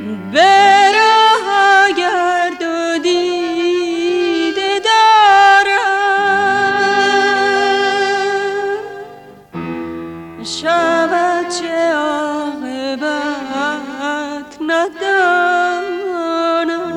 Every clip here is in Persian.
به راه گرد و دیده دارم، شود چه عاقبت ندانم.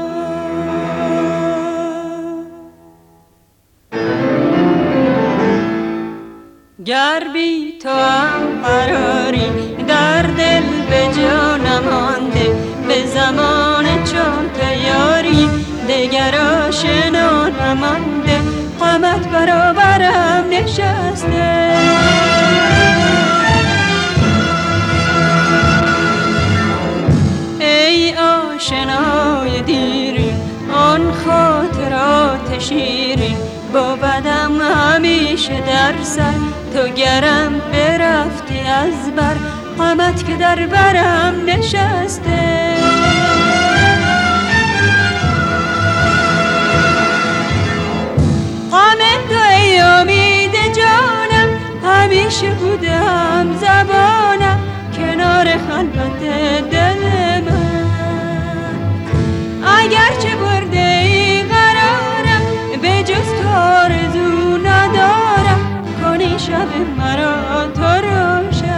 گر بی تو هم قراری در دل به جا نمانده، به زمان چون تو یاری دگر آشنا نمانده، غمت برابرم نشسته. ای آشنای دیرین آن خاطرات شیرین، بودم همیشه در سر تو گرم برفتی از بر، غمت که در برم نشسته. غم تو ای امید جانم، همیشه بودم زبانم کنار خلوت دل من. اگرچه برده ای قرارم به جز تو آرزو ندارم، کنی شب مرا تو روشن.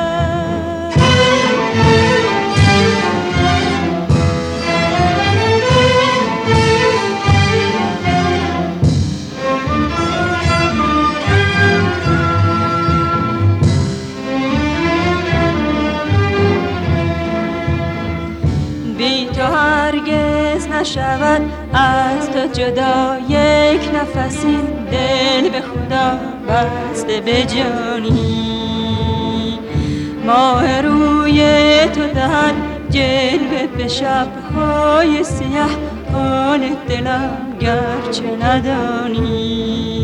بی تو هرگز نشود از تو جدا یک نفسی، دل به خدا بسته به جانی. ماه روی تو دهد جلوه به شب‌های سیاه، حال دلم گرچه ندانی.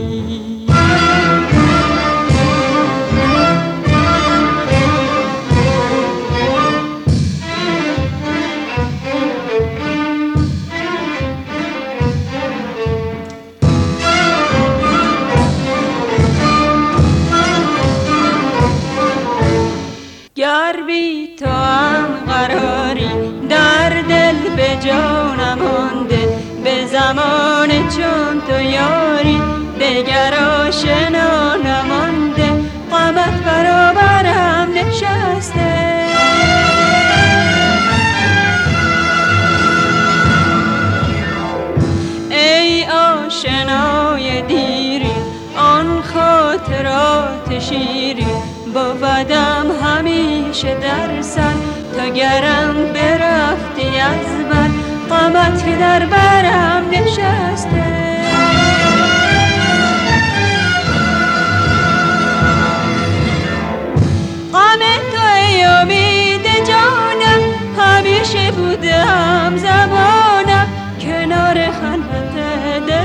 گر بی تو هم قراری در دل به جا نمانده، به زمان چون تو یاری دگر آشنا نمانده، غمت برابرم نشسته. ای آشنای دیری آن خاطرات شیرین، بودم همیشه در سر تا گرم برفتی از بر، غمت که در برم نشسته. غم تو ای امید جانم، همیشه بودم زبانم کنار خلوت دل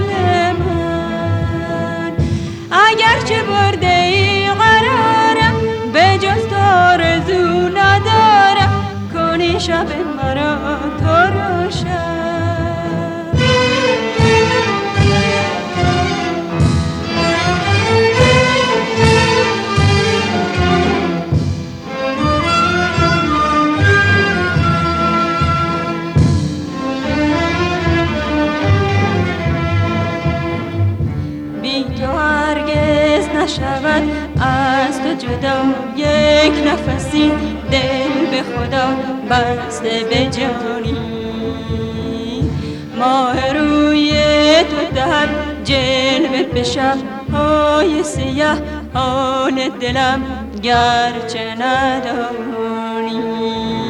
من. اگرچه برده ای قرارم به جز تو آرزو ندارم، کنی شب مرا تو روشن. بی تو هرگز نشود از تو جدا یک نفسی، دل به خدا بسته به جانی. ماه روی تو دهد جلوه به شب‌های سیاه، حال دلم گرچه ندانی.